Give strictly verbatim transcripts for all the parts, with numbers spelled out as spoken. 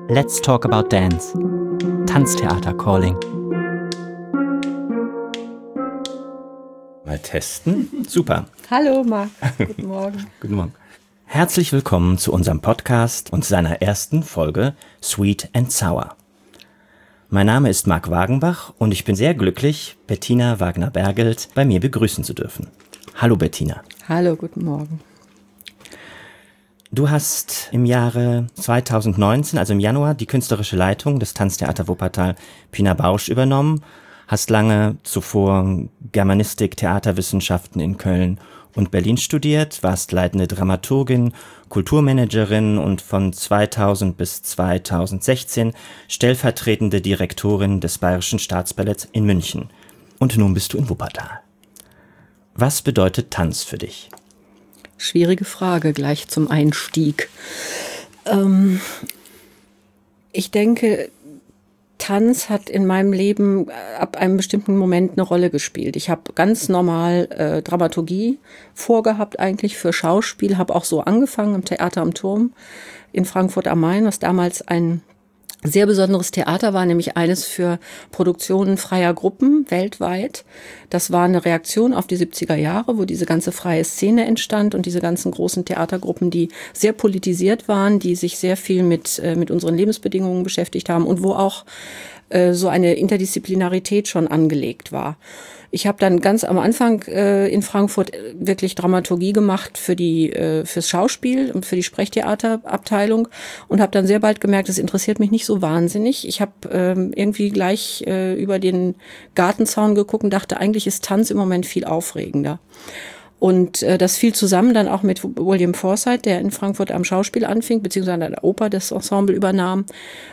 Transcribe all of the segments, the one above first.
Let's Talk About Dance. Tanztheater Calling. Mal testen. Super. Hallo Marc, guten Morgen. Guten Morgen. Herzlich willkommen zu unserem Podcast und seiner ersten Folge Sweet and Sour. Mein Name ist Marc Wagenbach und ich bin sehr glücklich, Bettina Wagner-Bergelt bei mir begrüßen zu dürfen. Hallo Bettina. Hallo, guten Morgen. Du hast im Jahre zweitausendneunzehn, also im Januar, die künstlerische Leitung des Tanztheater Wuppertal Pina Bausch übernommen, hast lange zuvor Germanistik, Theaterwissenschaften in Köln und Berlin studiert, warst leitende Dramaturgin, Kulturmanagerin und von zweitausend bis zweitausendsechzehn stellvertretende Direktorin des Bayerischen Staatsballetts in München. Und nun bist du in Wuppertal. Was bedeutet Tanz für dich? Schwierige Frage gleich zum Einstieg. Ähm, ich denke, Tanz hat in meinem Leben ab einem bestimmten Moment eine Rolle gespielt. Ich habe ganz normal äh, Dramaturgie vorgehabt eigentlich für Schauspiel, habe auch so angefangen im Theater am Turm in Frankfurt am Main, was damals ein sehr besonderes Theater war, nämlich eines für Produktionen freier Gruppen weltweit. Das war eine Reaktion auf die siebziger Jahre, wo diese ganze freie Szene entstand und diese ganzen großen Theatergruppen, die sehr politisiert waren, die sich sehr viel mit, mit unseren Lebensbedingungen beschäftigt haben und wo auch äh, so eine Interdisziplinarität schon angelegt war. Ich habe dann ganz am Anfang äh, in Frankfurt wirklich Dramaturgie gemacht für die äh, fürs Schauspiel und für die Sprechtheaterabteilung und habe dann sehr bald gemerkt, das interessiert mich nicht so wahnsinnig. Ich habe ähm, irgendwie gleich äh, über den Gartenzaun geguckt und dachte, eigentlich ist Tanz im Moment viel aufregender. Und äh, das fiel zusammen dann auch mit William Forsythe, der in Frankfurt am Schauspiel anfing, beziehungsweise an der Oper das Ensemble übernahm.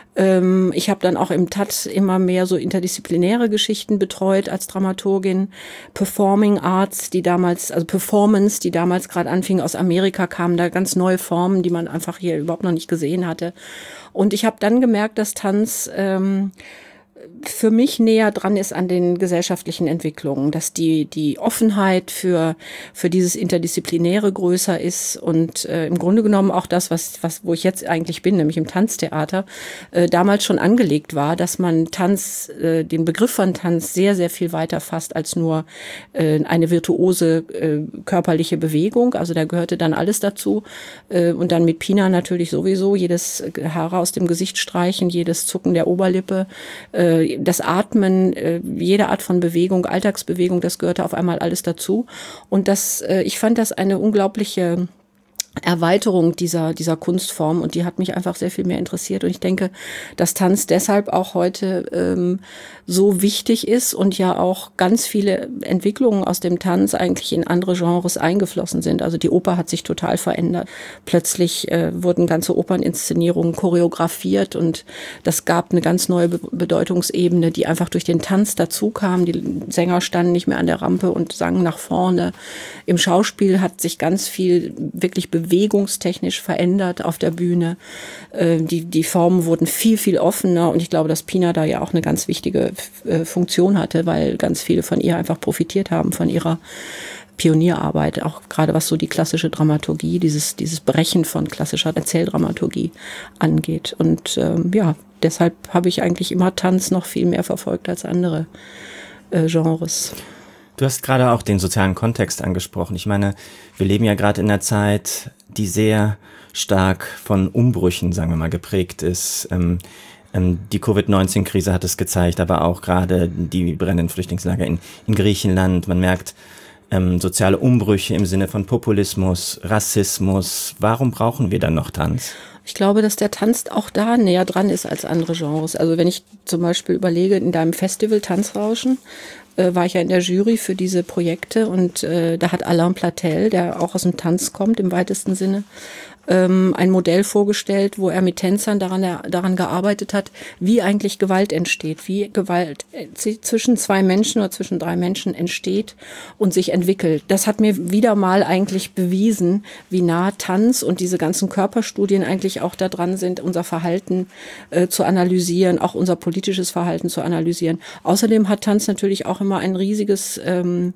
Ähm, ich habe dann auch im T A T immer mehr so interdisziplinäre Geschichten betreut als Dramaturgin. Performing Arts, die damals, also Performance, die damals gerade anfing, aus Amerika kamen da ganz neue Formen, die man einfach hier überhaupt noch nicht gesehen hatte. Und ich habe dann gemerkt, dass Tanz ähm, für mich näher dran ist an den gesellschaftlichen Entwicklungen, dass die die Offenheit für für dieses Interdisziplinäre größer ist und äh, im Grunde genommen auch das, was was wo ich jetzt eigentlich bin, nämlich im Tanztheater, äh, damals schon angelegt war, dass man Tanz, äh, den Begriff von Tanz sehr, sehr viel weiter fasst als nur äh, eine virtuose äh, körperliche Bewegung. Also da gehörte dann alles dazu äh, und dann mit Pina natürlich sowieso, jedes Haare aus dem Gesicht streichen, jedes Zucken der Oberlippe, äh, das Atmen, jede Art von Bewegung, Alltagsbewegung, das gehörte auf einmal alles dazu. Und das, ich fand das eine unglaubliche Erweiterung dieser dieser Kunstform und die hat mich einfach sehr viel mehr interessiert und ich denke, dass Tanz deshalb auch heute ähm, so wichtig ist und ja auch ganz viele Entwicklungen aus dem Tanz eigentlich in andere Genres eingeflossen sind. Also die Oper hat sich total verändert. Plötzlich äh, wurden ganze Operninszenierungen choreografiert und das gab eine ganz neue Be- Bedeutungsebene, die einfach durch den Tanz dazu kam. Die Sänger standen nicht mehr an der Rampe und sangen nach vorne. Im Schauspiel hat sich ganz viel wirklich bewegt, bewegungstechnisch verändert auf der Bühne. Äh, die, die Formen wurden viel, viel offener und ich glaube, dass Pina da ja auch eine ganz wichtige äh, Funktion hatte, weil ganz viele von ihr einfach profitiert haben, von ihrer Pionierarbeit, auch gerade was so die klassische Dramaturgie, dieses, dieses Brechen von klassischer Erzähldramaturgie angeht. Und ähm, ja, deshalb habe ich eigentlich immer Tanz noch viel mehr verfolgt als andere äh, Genres. Du hast gerade auch den sozialen Kontext angesprochen. Ich meine, wir leben ja gerade in einer Zeit, die sehr stark von Umbrüchen, sagen wir mal, geprägt ist. Ähm, ähm, die Covid neunzehn Krise hat es gezeigt, aber auch gerade die brennenden Flüchtlingslager in, in Griechenland. Man merkt ähm, soziale Umbrüche im Sinne von Populismus, Rassismus. Warum brauchen wir dann noch Tanz? Ich glaube, dass der Tanz auch da näher dran ist als andere Genres. Also wenn ich zum Beispiel überlege, in deinem Festival Tanzrauschen, äh, war ich ja in der Jury für diese Projekte und äh, da hat Alain Platel, der auch aus dem Tanz kommt im weitesten Sinne, ähm, ein Modell vorgestellt, wo er mit Tänzern daran, daran gearbeitet hat, wie eigentlich Gewalt entsteht, wie Gewalt zwischen zwei Menschen oder zwischen drei Menschen entsteht und sich entwickelt. Das hat mir wieder mal eigentlich bewiesen, wie nah Tanz und diese ganzen Körperstudien eigentlich auch da dran sind, unser Verhalten äh, zu analysieren, auch unser politisches Verhalten zu analysieren. Außerdem hat Tanz natürlich auch immer ein riesiges ähm,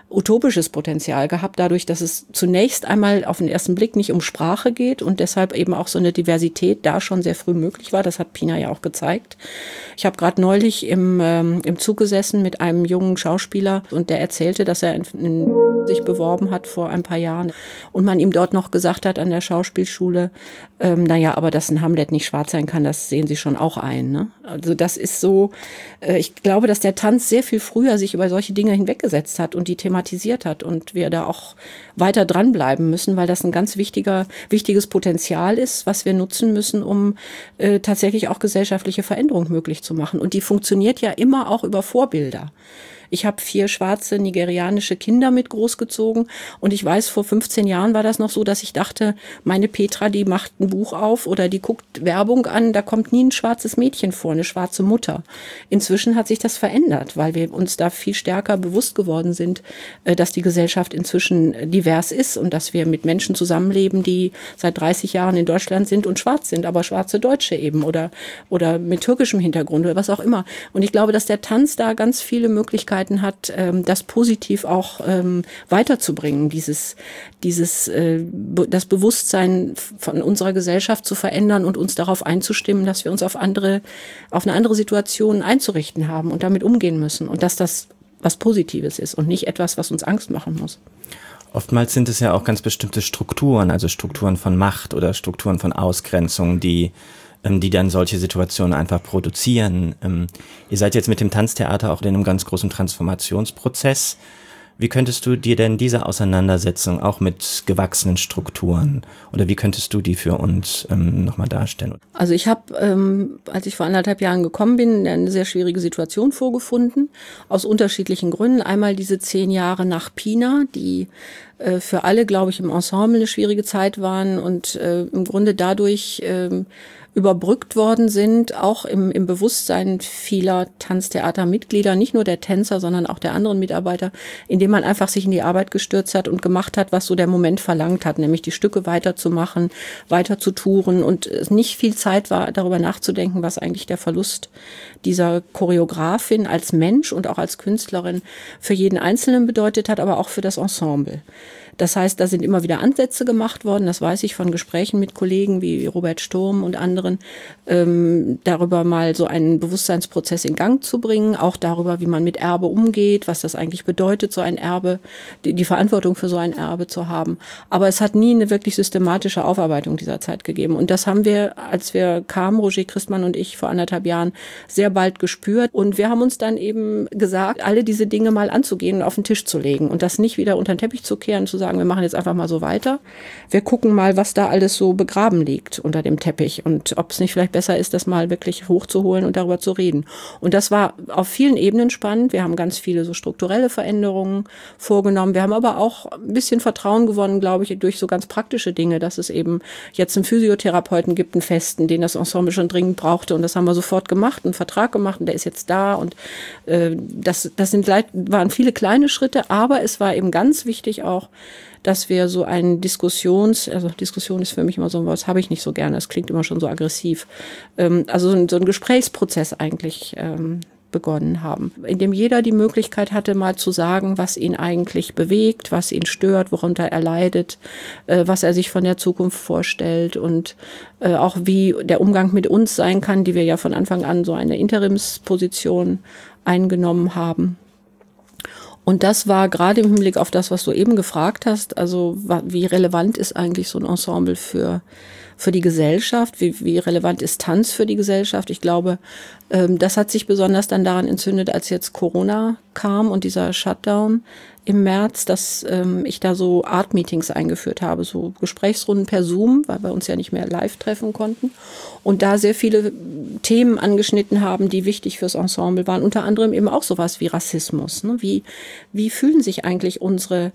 utopisches Potenzial gehabt, dadurch, dass es zunächst einmal auf den ersten Blick nicht um Sprache geht und deshalb eben auch so eine Diversität da schon sehr früh möglich war. Das hat Pina ja auch gezeigt. Ich habe gerade neulich im, ähm, im Zug gesessen mit einem jungen Schauspieler und der erzählte, dass er in, in sich beworben hat vor ein paar Jahren und man ihm dort noch gesagt hat an der Schauspielschule, ähm, naja, aber dass ein Hamlet nicht schwarz sein kann, das sehen Sie schon auch ein. Ne? Also das ist so, äh, ich glaube, dass der Tanz sehr viel früher sich über solche Dinge hinweggesetzt hat und die thematisiert hat und wir da auch weiter dranbleiben müssen, weil das ein ganz wichtiger, wichtiges Potenzial ist, was wir nutzen müssen, um äh, tatsächlich auch gesellschaftliche Veränderung möglich zu machen. Und die funktioniert ja immer auch über Vorbilder. Ich habe vier schwarze nigerianische Kinder mit großgezogen und ich weiß, vor fünfzehn Jahren war das noch so, dass ich dachte, meine Petra, die macht ein Buch auf oder die guckt Werbung an, da kommt nie ein schwarzes Mädchen vor, eine schwarze Mutter. Inzwischen hat sich das verändert, weil wir uns da viel stärker bewusst geworden sind, dass die Gesellschaft inzwischen divers ist und dass wir mit Menschen zusammenleben, die seit dreißig Jahren in Deutschland sind und schwarz sind, aber schwarze Deutsche eben oder, oder mit türkischem Hintergrund oder was auch immer. Und ich glaube, dass der Tanz da ganz viele Möglichkeiten hat, das positiv auch weiterzubringen, dieses, dieses, das Bewusstsein von unserer Gesellschaft zu verändern und uns darauf einzustimmen, dass wir uns auf andere, auf eine andere Situation einzurichten haben und damit umgehen müssen und dass das was Positives ist und nicht etwas, was uns Angst machen muss. Oftmals sind es ja auch ganz bestimmte Strukturen, also Strukturen von Macht oder Strukturen von Ausgrenzung, die die dann solche Situationen einfach produzieren. Ihr seid jetzt mit dem Tanztheater auch in einem ganz großen Transformationsprozess. Wie könntest du dir denn diese Auseinandersetzung auch mit gewachsenen Strukturen oder wie könntest du die für uns ähm, nochmal darstellen? Also ich habe, ähm, als ich vor anderthalb Jahren gekommen bin, eine sehr schwierige Situation vorgefunden, aus unterschiedlichen Gründen. Einmal diese zehn Jahre nach Pina, die äh, für alle, glaube ich, im Ensemble eine schwierige Zeit waren und äh, im Grunde dadurch äh, überbrückt worden sind, auch im, im Bewusstsein vieler Tanztheatermitglieder, nicht nur der Tänzer, sondern auch der anderen Mitarbeiter, indem man einfach sich in die Arbeit gestürzt hat und gemacht hat, was so der Moment verlangt hat, nämlich die Stücke weiterzumachen, weiter zu touren und es nicht viel Zeit war, darüber nachzudenken, was eigentlich der Verlust dieser Choreografin als Mensch und auch als Künstlerin für jeden Einzelnen bedeutet hat, aber auch für das Ensemble. Das heißt, da sind immer wieder Ansätze gemacht worden, das weiß ich von Gesprächen mit Kollegen wie Robert Sturm und anderen, ähm, darüber mal so einen Bewusstseinsprozess in Gang zu bringen, auch darüber, wie man mit Erbe umgeht, was das eigentlich bedeutet, so ein Erbe, die, die Verantwortung für so ein Erbe zu haben. Aber es hat nie eine wirklich systematische Aufarbeitung dieser Zeit gegeben. Und das haben wir, als wir kamen, Roger Christmann und ich, vor anderthalb Jahren, sehr bald gespürt. Und wir haben uns dann eben gesagt, alle diese Dinge mal anzugehen und auf den Tisch zu legen und das nicht wieder unter den Teppich zu kehren, zu sagen, wir machen jetzt einfach mal so weiter. Wir gucken mal, was da alles so begraben liegt unter dem Teppich und ob es nicht vielleicht besser ist, das mal wirklich hochzuholen und darüber zu reden. Und das war auf vielen Ebenen spannend. Wir haben ganz viele so strukturelle Veränderungen vorgenommen. Wir haben aber auch ein bisschen Vertrauen gewonnen, glaube ich, durch so ganz praktische Dinge, dass es eben jetzt einen Physiotherapeuten gibt, einen festen, den das Ensemble schon dringend brauchte. Und das haben wir sofort gemacht, einen Vertrag gemacht und der ist jetzt da. Und äh, das, das sind, waren viele kleine Schritte, aber es war eben ganz wichtig auch, dass wir so einen Diskussions, also Diskussion ist für mich immer so was, habe ich nicht so gerne, es klingt immer schon so aggressiv, ähm, also so ein, so ein Gesprächsprozess eigentlich ähm, begonnen haben, in dem jeder die Möglichkeit hatte, mal zu sagen, was ihn eigentlich bewegt, was ihn stört, worunter er leidet, äh, was er sich von der Zukunft vorstellt und äh, auch wie der Umgang mit uns sein kann, die wir ja von Anfang an so eine Interimsposition eingenommen haben. Und das war gerade im Hinblick auf das, was du eben gefragt hast, also wie relevant ist eigentlich so ein Ensemble für für die Gesellschaft, wie, wie relevant ist Tanz für die Gesellschaft. Ich glaube, ähm, das hat sich besonders dann daran entzündet, als jetzt Corona kam und dieser Shutdown im März, dass ähm, ich da so Art-Meetings eingeführt habe, so Gesprächsrunden per Zoom, weil wir uns ja nicht mehr live treffen konnten und da sehr viele Themen angeschnitten haben, die wichtig fürs Ensemble waren, unter anderem eben auch sowas wie Rassismus. Ne? Wie, wie fühlen sich eigentlich unsere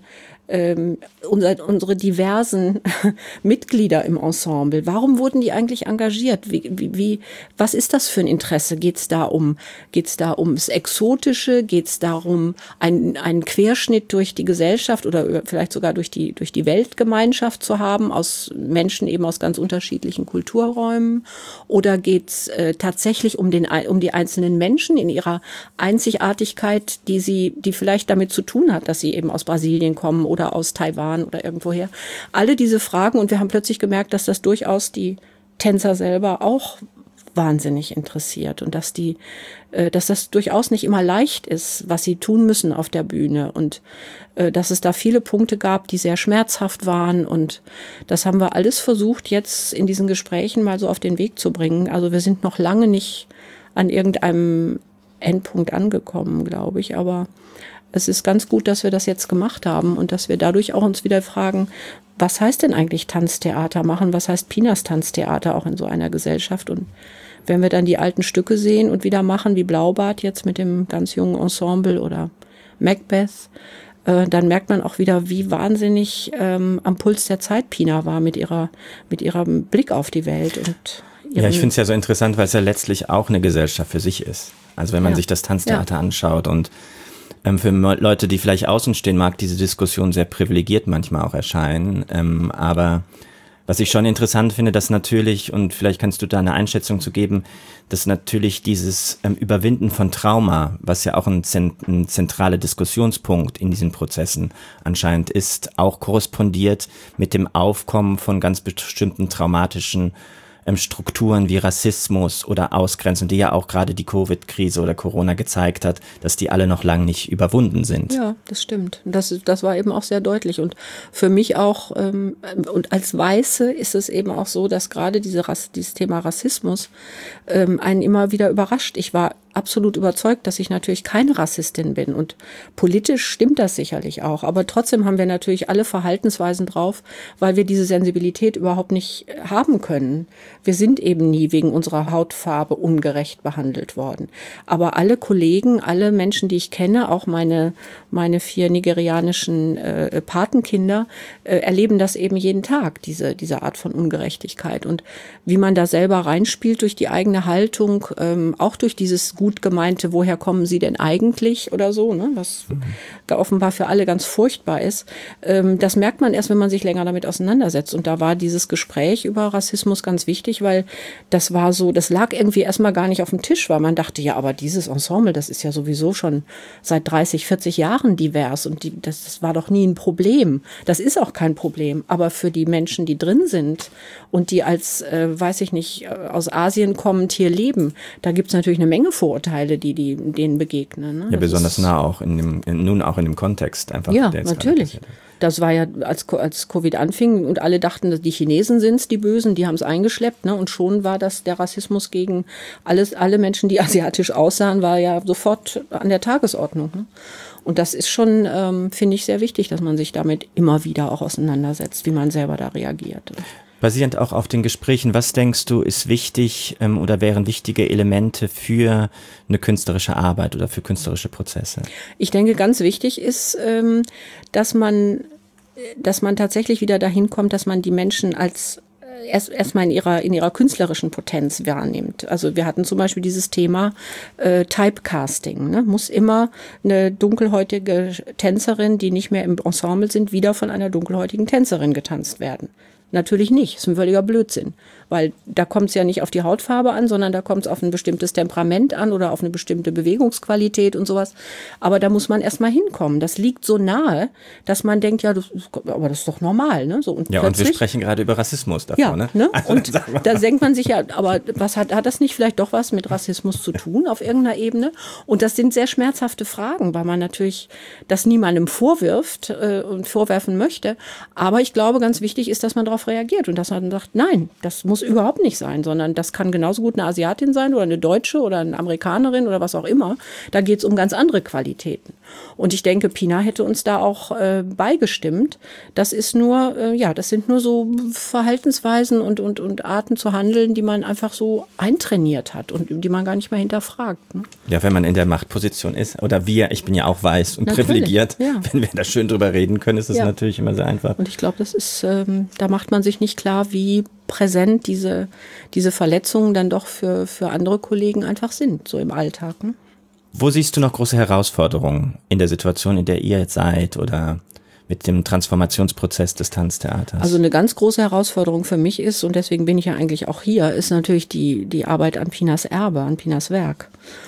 ähm, unser, unsere diversen Mitglieder im Ensemble, warum wurden die eigentlich engagiert? Wie, wie, wie, was ist das für ein Interesse? Geht es da um, geht's da ums Exotische? Geht es darum, einen, einen Querschnitt durch die Gesellschaft oder vielleicht sogar durch die, durch die Weltgemeinschaft zu haben, aus Menschen eben aus ganz unterschiedlichen Kulturräumen? Oder geht es äh, tatsächlich um, den, um die einzelnen Menschen in ihrer Einzigartigkeit, die sie, die vielleicht damit zu tun hat, dass sie eben aus Brasilien kommen oder aus Taiwan oder irgendwoher. Alle diese Fragen, und wir haben plötzlich gemerkt, dass das durchaus die Tänzer selber auch wahnsinnig interessiert und dass die, äh, dass das durchaus nicht immer leicht ist, was sie tun müssen auf der Bühne und äh, dass es da viele Punkte gab, die sehr schmerzhaft waren, und das haben wir alles versucht, jetzt in diesen Gesprächen mal so auf den Weg zu bringen. Also wir sind noch lange nicht an irgendeinem Endpunkt angekommen, glaube ich, aber es ist ganz gut, dass wir das jetzt gemacht haben und dass wir dadurch auch uns wieder fragen, was heißt denn eigentlich Tanztheater machen? Was heißt Pinas Tanztheater auch in so einer Gesellschaft? Und wenn wir dann die alten Stücke sehen und wieder machen, wie Blaubart jetzt mit dem ganz jungen Ensemble oder Macbeth, äh, dann merkt man auch wieder, wie wahnsinnig ähm, am Puls der Zeit Pina war mit ihrer, mit ihrem Blick auf die Welt. Und ja, ich finde es ja so interessant, weil es ja letztlich auch eine Gesellschaft für sich ist. Also wenn man ja. sich das Tanztheater ja. anschaut und Ähm, für Leute, die vielleicht außen stehen, mag diese Diskussion sehr privilegiert manchmal auch erscheinen. Ähm, aber was ich schon interessant finde, dass natürlich, und vielleicht kannst du da eine Einschätzung zu geben, dass natürlich dieses ähm, Überwinden von Trauma, was ja auch ein, zent- ein zentraler Diskussionspunkt in diesen Prozessen anscheinend ist, auch korrespondiert mit dem Aufkommen von ganz bestimmten traumatischen Strukturen wie Rassismus oder Ausgrenzung, die ja auch gerade die Covid-Krise oder Corona gezeigt hat, dass die alle noch lange nicht überwunden sind. Ja, das stimmt. Das, das war eben auch sehr deutlich. Und für mich auch, ähm, und als Weiße ist es eben auch so, dass gerade diese Rass, dieses Thema Rassismus ähm, einen immer wieder überrascht. Ich war absolut überzeugt, dass ich natürlich keine Rassistin bin, und politisch stimmt das sicherlich auch, aber trotzdem haben wir natürlich alle Verhaltensweisen drauf, weil wir diese Sensibilität überhaupt nicht haben können. Wir sind eben nie wegen unserer Hautfarbe ungerecht behandelt worden. Aber alle Kollegen, alle Menschen, die ich kenne, auch meine, meine vier nigerianischen äh, Patenkinder, äh, erleben das eben jeden Tag, diese, diese Art von Ungerechtigkeit. Und wie man da selber reinspielt durch die eigene Haltung, ähm, auch durch dieses gut gemeinte, woher kommen Sie denn eigentlich oder so, ne, was mhm. offenbar für alle ganz furchtbar ist. Ähm, das merkt man erst, wenn man sich länger damit auseinandersetzt. Und da war dieses Gespräch über Rassismus ganz wichtig, weil das war so, das lag irgendwie erstmal gar nicht auf dem Tisch, weil man dachte, ja, aber dieses Ensemble, das ist ja sowieso schon seit dreißig, vierzig Jahren divers und die, das, das war doch nie ein Problem. Das ist auch kein Problem. Aber für die Menschen, die drin sind und die als, äh, weiß ich nicht, aus Asien kommend hier leben, da gibt es natürlich eine Menge Vorurteile. Urteile, die, die denen begegnen. Ne? Ja, das besonders nah auch in dem, in, nun auch in dem Kontext einfach. Ja, natürlich. Das war ja, als, als Covid anfing und alle dachten, dass die Chinesen sind es, die Bösen, die haben es eingeschleppt, ne? Und schon war das, der Rassismus gegen alles, alle Menschen, die asiatisch aussahen, war ja sofort an der Tagesordnung. Ne? Und das ist schon, ähm, finde ich, sehr wichtig, dass man sich damit immer wieder auch auseinandersetzt, wie man selber da reagiert. Basierend auch auf den Gesprächen, was denkst du, ist wichtig ähm, oder wären wichtige Elemente für eine künstlerische Arbeit oder für künstlerische Prozesse? Ich denke, ganz wichtig ist, ähm, dass man, dass man tatsächlich wieder dahin kommt, dass man die Menschen als erst erstmal in ihrer in ihrer künstlerischen Potenz wahrnimmt. Also wir hatten zum Beispiel dieses Thema äh, Typecasting. Ne? Muss immer eine dunkelhäutige Tänzerin, die nicht mehr im Ensemble sind, wieder von einer dunkelhäutigen Tänzerin getanzt werden. Natürlich nicht, das ist ein völliger Blödsinn, weil da kommt es ja nicht auf die Hautfarbe an, sondern da kommt es auf ein bestimmtes Temperament an oder auf eine bestimmte Bewegungsqualität und sowas. Aber da muss man erstmal hinkommen. Das liegt so nahe, dass man denkt, ja, das, aber das ist doch normal. Ne? So, und ja, und wir sprechen gerade über Rassismus davor. Ja, ne? ne? Und da denkt man sich ja, aber was hat, hat das nicht vielleicht doch was mit Rassismus zu tun auf irgendeiner Ebene? Und das sind sehr schmerzhafte Fragen, weil man natürlich das niemandem vorwirft äh, und vorwerfen möchte. Aber ich glaube, ganz wichtig ist, dass man darauf reagiert und dass man sagt, nein, das muss überhaupt nicht sein, sondern das kann genauso gut eine Asiatin sein oder eine Deutsche oder eine Amerikanerin oder was auch immer. Da geht es um ganz andere Qualitäten. Und ich denke, Pina hätte uns da auch äh, beigestimmt. Das ist nur, äh, ja, das sind nur so Verhaltensweisen und, und, und Arten zu handeln, die man einfach so eintrainiert hat und die man gar nicht mehr hinterfragt. Ne? Ja, wenn man in der Machtposition ist, oder wir, ich bin ja auch weiß und natürlich, privilegiert, ja. Wenn wir da schön drüber reden können, ist es ja. natürlich immer sehr einfach. Und ich glaube, das ist, ähm, da macht man sich nicht klar, wie präsent diese, diese Verletzungen dann doch für, für andere Kollegen einfach sind, so im Alltag. Ne? Wo siehst du noch große Herausforderungen in der Situation, in der ihr jetzt seid oder mit dem Transformationsprozess des Tanztheaters? Also eine ganz große Herausforderung für mich ist, und deswegen bin ich ja eigentlich auch hier, ist natürlich die, die Arbeit an Pinas Erbe, an Pinas Werk.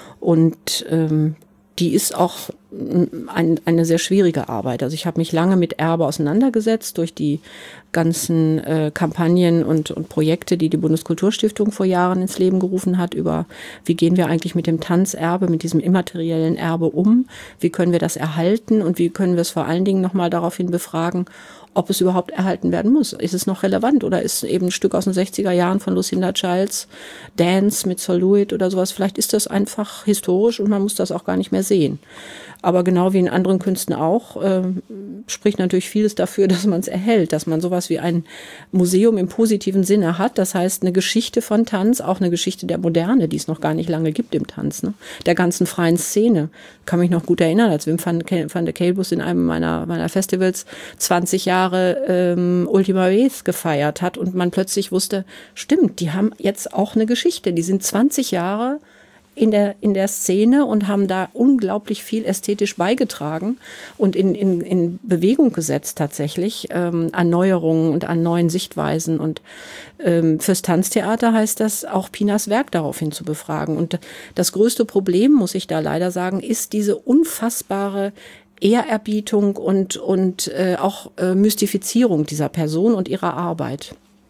Und ähm, die ist auch ein, eine sehr schwierige Arbeit. Also ich habe mich lange mit Erbe auseinandergesetzt durch die ganzen äh, Kampagnen und, und Projekte, die die Bundeskulturstiftung vor Jahren ins Leben gerufen hat, über wie gehen wir eigentlich mit dem Tanzerbe, mit diesem immateriellen Erbe um, wie können wir das erhalten und wie können wir es vor allen Dingen nochmal daraufhin befragen, ob es überhaupt erhalten werden muss. Ist es noch relevant oder ist eben ein Stück aus den sechziger Jahren von Lucinda Childs, Dance mit Sol LeWitt oder sowas, vielleicht ist das einfach historisch und man muss das auch gar nicht mehr sehen. Aber genau wie in anderen Künsten auch, äh, spricht natürlich vieles dafür, dass man es erhält, dass man sowas wie ein Museum im positiven Sinne hat. Das heißt, eine Geschichte von Tanz, auch eine Geschichte der Moderne, die es noch gar nicht lange gibt im Tanz, ne? Der ganzen freien Szene. Kann mich noch gut erinnern, als Wim van, van de Kelbus in einem meiner, meiner Festivals zwanzig Jahre ähm, Ultima Vez gefeiert hat und man plötzlich wusste, stimmt, die haben jetzt auch eine Geschichte. Die sind zwanzig Jahre in der, in der Szene und haben da unglaublich viel ästhetisch beigetragen und in, in, in Bewegung gesetzt tatsächlich, ähm, an Neuerungen und an neuen Sichtweisen. Und ähm, fürs Tanztheater heißt das, auch Pinas Werk daraufhin zu befragen. Und das größte Problem, muss ich da leider sagen, ist diese unfassbare Ehrerbietung und, und äh, auch äh, Mystifizierung dieser Person und ihrer Arbeit,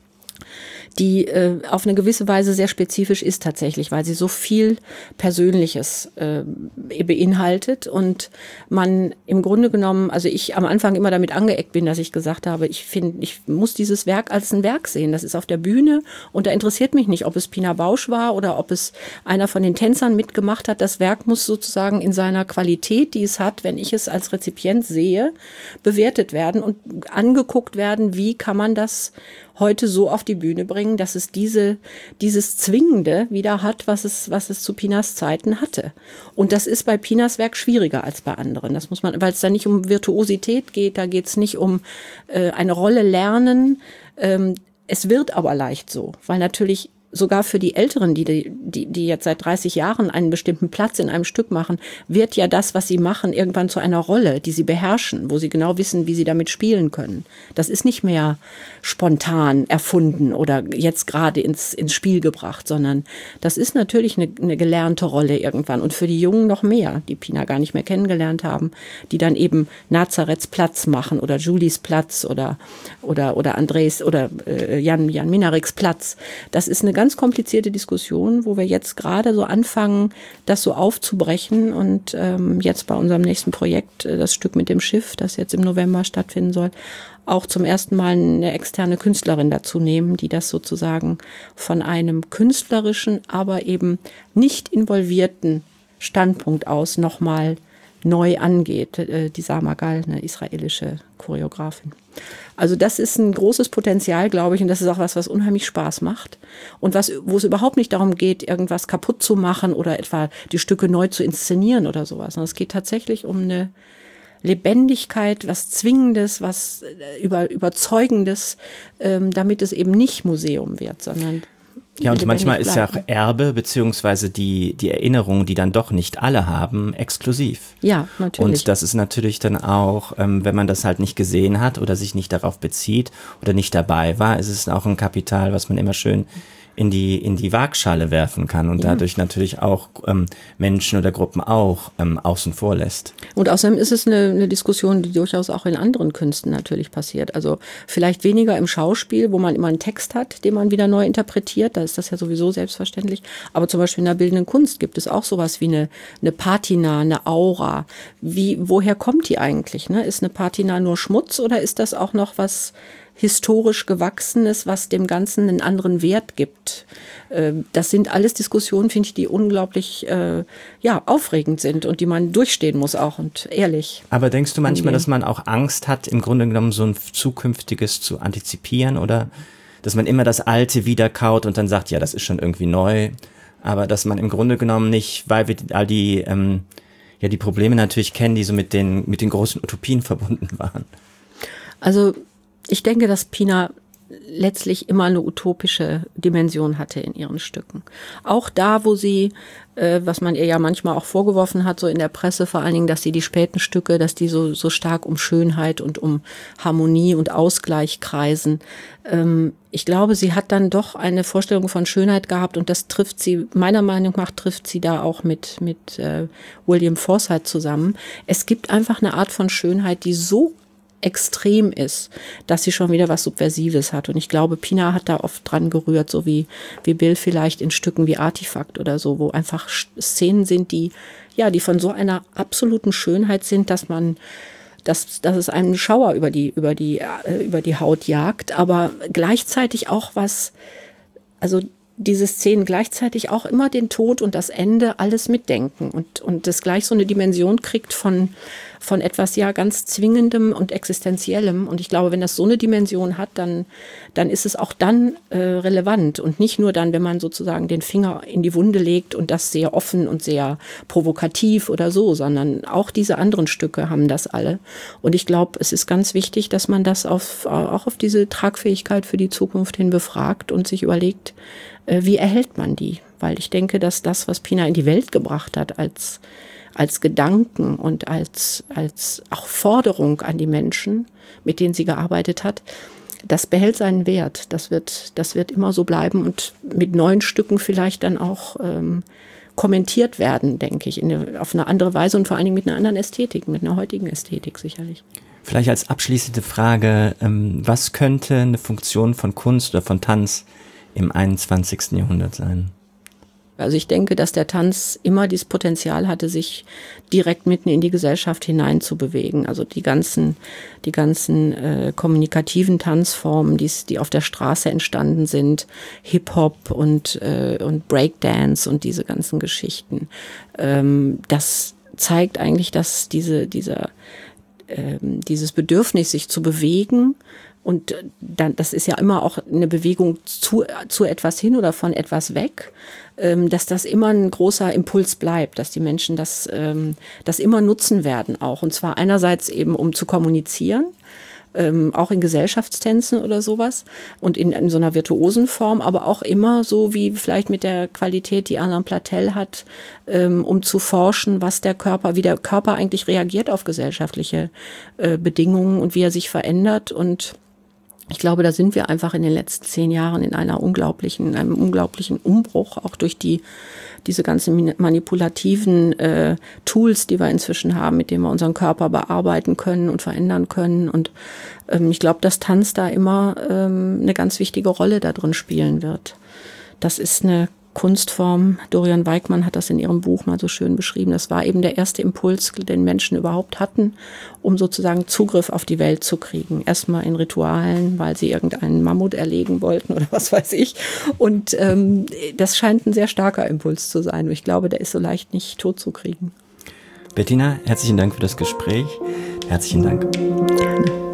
die äh, auf eine gewisse Weise sehr spezifisch ist tatsächlich, weil sie so viel Persönliches äh, beinhaltet und man im Grunde genommen, also ich am Anfang immer damit angeeckt bin, dass ich gesagt habe, ich finde, ich muss dieses Werk als ein Werk sehen. Das ist auf der Bühne und da interessiert mich nicht, ob es Pina Bausch war oder ob es einer von den Tänzern mitgemacht hat. Das Werk muss sozusagen in seiner Qualität, die es hat, wenn ich es als Rezipient sehe, bewertet werden und angeguckt werden, wie kann man das heute so auf die Bühne bringen, dass es diese, dieses Zwingende wieder hat, was es, was es zu Pinas Zeiten hatte. Und das ist bei Pinas Werk schwieriger als bei anderen. Das muss man, weil es da nicht um Virtuosität geht, da geht es nicht um äh, eine Rolle lernen. Ähm, es wird aber leicht so, weil natürlich sogar für die Älteren, die, die, die jetzt seit dreißig Jahren einen bestimmten Platz in einem Stück machen, wird ja das, was sie machen, irgendwann zu einer Rolle, die sie beherrschen, wo sie genau wissen, wie sie damit spielen können. Das ist nicht mehr spontan erfunden oder jetzt gerade ins, ins Spiel gebracht, sondern das ist natürlich eine, eine gelernte Rolle irgendwann. Und für die Jungen noch mehr, die Pina gar nicht mehr kennengelernt haben, die dann eben Nazareths Platz machen oder Julies Platz oder, oder, oder Andres oder äh, Jan, Jan Minariks Platz. Das ist eine ganz komplizierte Diskussion, wo wir jetzt gerade so anfangen, das so aufzubrechen und ähm, jetzt bei unserem nächsten Projekt, äh, das Stück mit dem Schiff, das jetzt im November stattfinden soll, auch zum ersten Mal eine externe Künstlerin dazu nehmen, die das sozusagen von einem künstlerischen, aber eben nicht involvierten Standpunkt aus nochmal neu angeht, äh, die Sama Gal, eine israelische Choreografin. Also das ist ein großes Potenzial, glaube ich, und das ist auch was, was unheimlich Spaß macht und was, wo es überhaupt nicht darum geht, irgendwas kaputt zu machen oder etwa die Stücke neu zu inszenieren oder sowas, sondern es geht tatsächlich um eine Lebendigkeit, was Zwingendes, was über, Überzeugendes, ähm, damit es eben nicht Museum wird, sondern ja, und manchmal ist ja auch Erbe beziehungsweise die, die Erinnerung, die dann doch nicht alle haben, exklusiv. Ja, natürlich. Und das ist natürlich dann auch, ähm, wenn man das halt nicht gesehen hat oder sich nicht darauf bezieht oder nicht dabei war, ist es auch ein Kapital, was man immer schön in die in die Waagschale werfen kann und ja. dadurch natürlich auch ähm, Menschen oder Gruppen auch ähm, außen vor lässt. Und außerdem ist es eine, eine Diskussion, die durchaus auch in anderen Künsten natürlich passiert. Also vielleicht weniger im Schauspiel, wo man immer einen Text hat, den man wieder neu interpretiert. Da ist das ja sowieso selbstverständlich. Aber zum Beispiel in der bildenden Kunst gibt es auch sowas wie eine, eine Patina, eine Aura. Wie, woher kommt die eigentlich? Ne? Ist eine Patina nur Schmutz oder ist das auch noch was historisch Gewachsenes, was dem Ganzen einen anderen Wert gibt. Das sind alles Diskussionen, finde ich, die unglaublich äh, ja, aufregend sind und die man durchstehen muss auch und ehrlich. Aber denkst du manchmal, angehen. dass man auch Angst hat, im Grunde genommen so ein zukünftiges zu antizipieren oder dass man immer das Alte wiederkaut und dann sagt, ja, das ist schon irgendwie neu, aber dass man im Grunde genommen nicht, weil wir all die, ähm, ja, die Probleme natürlich kennen, die so mit den, mit den großen Utopien verbunden waren? Also ich denke, dass Pina letztlich immer eine utopische Dimension hatte in ihren Stücken. Auch da, wo sie, äh, was man ihr ja manchmal auch vorgeworfen hat, so in der Presse vor allen Dingen, dass sie die späten Stücke, dass die so, so stark um Schönheit und um Harmonie und Ausgleich kreisen. Ähm, ich glaube, sie hat dann doch eine Vorstellung von Schönheit gehabt und das trifft sie, meiner Meinung nach trifft sie da auch mit, mit äh, William Forsythe zusammen. Es gibt einfach eine Art von Schönheit, die so extrem ist, dass sie schon wieder was Subversives hat. Und ich glaube, Pina hat da oft dran gerührt, so wie, wie Bill vielleicht in Stücken wie Artefakt oder so, wo einfach Szenen sind, die, ja, die von so einer absoluten Schönheit sind, dass man, dass, dass es einem Schauer über die, über die, äh, über die Haut jagt, aber gleichzeitig auch was, also diese Szenen gleichzeitig auch immer den Tod und das Ende alles mitdenken und, und das gleich so eine Dimension kriegt von, von etwas ja ganz Zwingendem und Existenziellem. Und ich glaube, wenn das so eine Dimension hat, dann, dann ist es auch dann äh, relevant und nicht nur dann, wenn man sozusagen den Finger in die Wunde legt und das sehr offen und sehr provokativ oder so, sondern auch diese anderen Stücke haben das alle. Und ich glaube, es ist ganz wichtig, dass man das auf, auch auf diese Tragfähigkeit für die Zukunft hin befragt und sich überlegt, wie erhält man die? Weil ich denke, dass das, was Pina in die Welt gebracht hat, als, als Gedanken und als, als auch Forderung an die Menschen, mit denen sie gearbeitet hat, das behält seinen Wert. Das wird, das wird immer so bleiben und mit neuen Stücken vielleicht dann auch ähm, kommentiert werden, denke ich, in eine, auf eine andere Weise und vor allen Dingen mit einer anderen Ästhetik, mit einer heutigen Ästhetik sicherlich. Vielleicht als abschließende Frage, ähm, was könnte eine Funktion von Kunst oder von Tanz im einundzwanzigsten Jahrhundert sein? Also ich denke, dass der Tanz immer dieses Potenzial hatte, sich direkt mitten in die Gesellschaft hineinzubewegen. Also die ganzen, die ganzen äh, kommunikativen Tanzformen, die, die auf der Straße entstanden sind, Hip-Hop und, äh, und Breakdance und diese ganzen Geschichten. Ähm, das zeigt eigentlich, dass diese, dieser, äh, dieses Bedürfnis, sich zu bewegen, und dann, das ist ja immer auch eine Bewegung zu, zu etwas hin oder von etwas weg, ähm, dass das immer ein großer Impuls bleibt, dass die Menschen das, ähm, das immer nutzen werden auch. Und zwar einerseits eben, um zu kommunizieren, ähm, auch in Gesellschaftstänzen oder sowas und in, in so einer virtuosen Form, aber auch immer so wie vielleicht mit der Qualität, die Alain Platel hat, ähm, um zu forschen, was der Körper, wie der Körper eigentlich reagiert auf gesellschaftliche äh, Bedingungen und wie er sich verändert. Und ich glaube, da sind wir einfach in den letzten zehn Jahren in einer unglaublichen, in einem unglaublichen Umbruch, auch durch die, diese ganzen manipulativen äh, Tools, die wir inzwischen haben, mit denen wir unseren Körper bearbeiten können und verändern können. Und ähm, ich glaube, dass Tanz da immer ähm, eine ganz wichtige Rolle da drin spielen wird. Das ist eine Kunstform. Dorian Weigmann hat das in ihrem Buch mal so schön beschrieben. Das war eben der erste Impuls, den Menschen überhaupt hatten, um sozusagen Zugriff auf die Welt zu kriegen. Erstmal in Ritualen, weil sie irgendeinen Mammut erlegen wollten oder was weiß ich. Und ähm, das scheint ein sehr starker Impuls zu sein. Und ich glaube, der ist so leicht nicht totzukriegen. Bettina, herzlichen Dank für das Gespräch. Herzlichen Dank. Gerne.